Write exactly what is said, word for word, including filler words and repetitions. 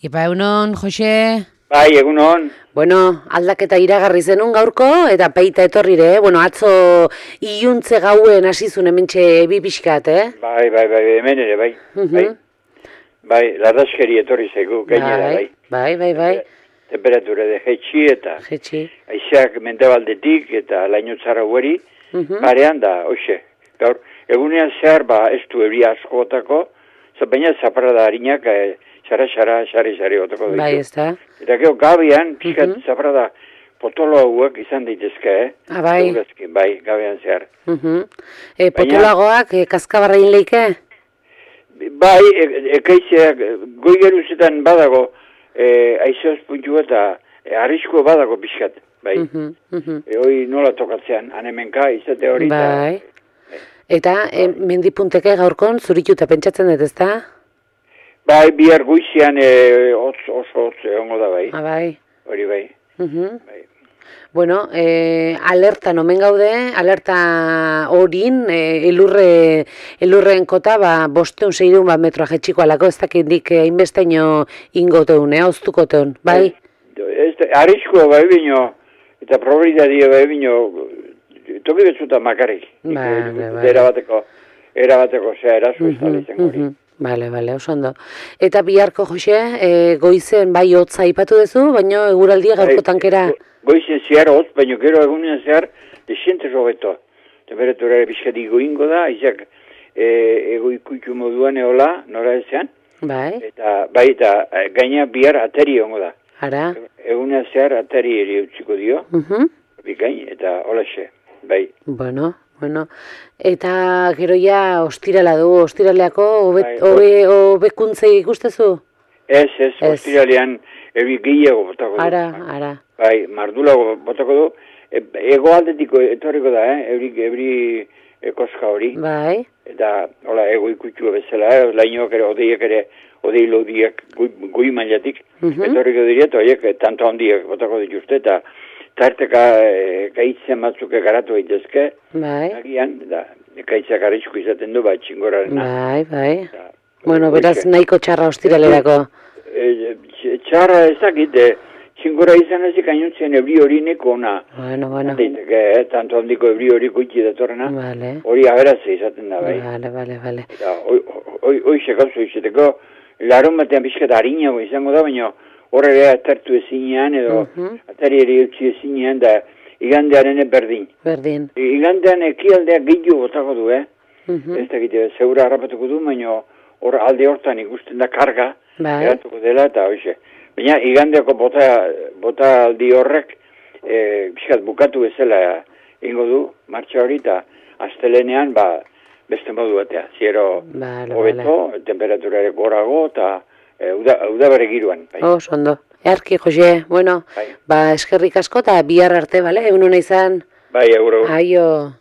Ipa egunon, Jose? Bai, egunon. Bueno, aldaketa iragarri zenun gaurko, eta peita etorrire, eh? Bueno, atzo iluntze gauen hasizun hementxe bi pixkat, eh? Bai, bai, bai, hemen ere, bai. Mhm. Bai, bai, lardaskeri etorri zaigu, gainera, bai. Bai, bai, bai. Temperatura de jetxi eta Jetxi. aizeak mendebaldetik eta lainotzara hueri, Mhm. parean da, hoxe. Gaur, egunean zehar, ba, ez du euri asko gotako, za- baina zaparrada harinak, eh, xara-xara, xari-xari gotako ditu. Bai, ez da. Eta gero, gabian, pixkat Mhm. zaparrada potolo hauek izan daitezke, eh? Ah, bai. Segurazki, bai, gabian zehar. Mhm. E, potolagoak, e, kaskabarrain leike? Bai, e, ekaizeak, goi geruzetan badago, e, aizoz puntu eta e, arrisko badago pixkat, bai. Mhm, mhm. E, hoi nola tokatzean, anemenka, izate hori. eta- Bai. Eta, e, mendipunteke gaurkon zurituta pentsatzen dut, ez da? Bai, bihar goizian e, otz, oso otz egongo da, bai. Ah, bai. Hori bai. Mhm. Bai. Bueno, eh, alerta nomen gaude, alerta horin, eh, elurre, elurren kota, ba, bosteun, seireun bat metroa jetxiko alako, ez dakit dik eh, inbesteino ingoteun, eh, oztukoteun, bai? Ez, arriskoa bai bino, eta probabilitatea bai bino, toki betzuta makarrik. Bai, bai, bai. Erabateko, erabateko, zera, erazu ez da izango hori. Mhm. Bale, bale, oso ondo. Eta biharko, Jose, eh, goizen bai hotza aipatu duzu, baina eguraldia gaurko tankera... Go- Goizen zehar hotz, baina gero egunean zehar desientez hobeto. Temperatura ere pixkati goingo da, izak e, ego ikutu moduan eola, nora ezean. Bai, Eta bai, eta e, gaina bihar ateri hongo da. ara. Egunean zehar ateri ere utziko dio, Mhm. bikain, eta holaxe, bai. Bueno, bueno. Eta gero ja ostirala du, ostiraleako hobe, Bai, hobe, hobekuntzei ikustezu? Ez, ez, Ez. ostiralean euri gehiago botako du. Ara, ara. Bai, mardulago botako du. E, ego aldetiko etorriko da, eh? Euri, euri e, koska hori. Bai, Eta, hola, ego ikutsua bezala, eh? Lainoak ere, odeiak ere, odei lodiak goi, goi mailatik, Mhm. etorriko dira, eta horiek eh, tanto handiak botako dituzte, eta tarteka e, gaitzen batzuk garatu daitezke, bai, agian, da, gaitzak arrisku izaten du, ba, txingorarena. bai, bai. Eta, Bueno, beraz hoxe. nahiko txarra ostiralerako. E, tx- txarra ezakit, e, txingora izan ezik ainuntzen ebri hori neko ona. Bueno, bueno. Daiteke, eh? Tanto handiko ebri hori gutxi datorrena, Vale, hori aberatze izaten da, bai. vale, vale, vale. Eta hoxe gauzo izateko, larun batean pixkat harinago izango da, baina hor ere atartu ezinean, edo Mhm. atari ere utzi ezinean, da igandearen berdin. Berdin. Igandean ekialdeak gehiago botako du, eh? Mhm. Ez dakite, zeura harrapatuko du, baina hor alde hortan ikusten da karga, Bai, eratuko dela, eta hoxe. Baina igandeko bota, bota aldi horrek, e, pixkat bukatu bezala ingo du, martxa hori, eta astelenean, ba, beste modu batea, ziero vale, vale. hobeto, temperatura ere gorago, eta e, uda, uda bere giruan. Bai. Oso ondo. Earki, Jose, bueno, Bai. ba, eskerrik asko eta bihar arte, bale? Egun hona izan. Bai, euro. Aio.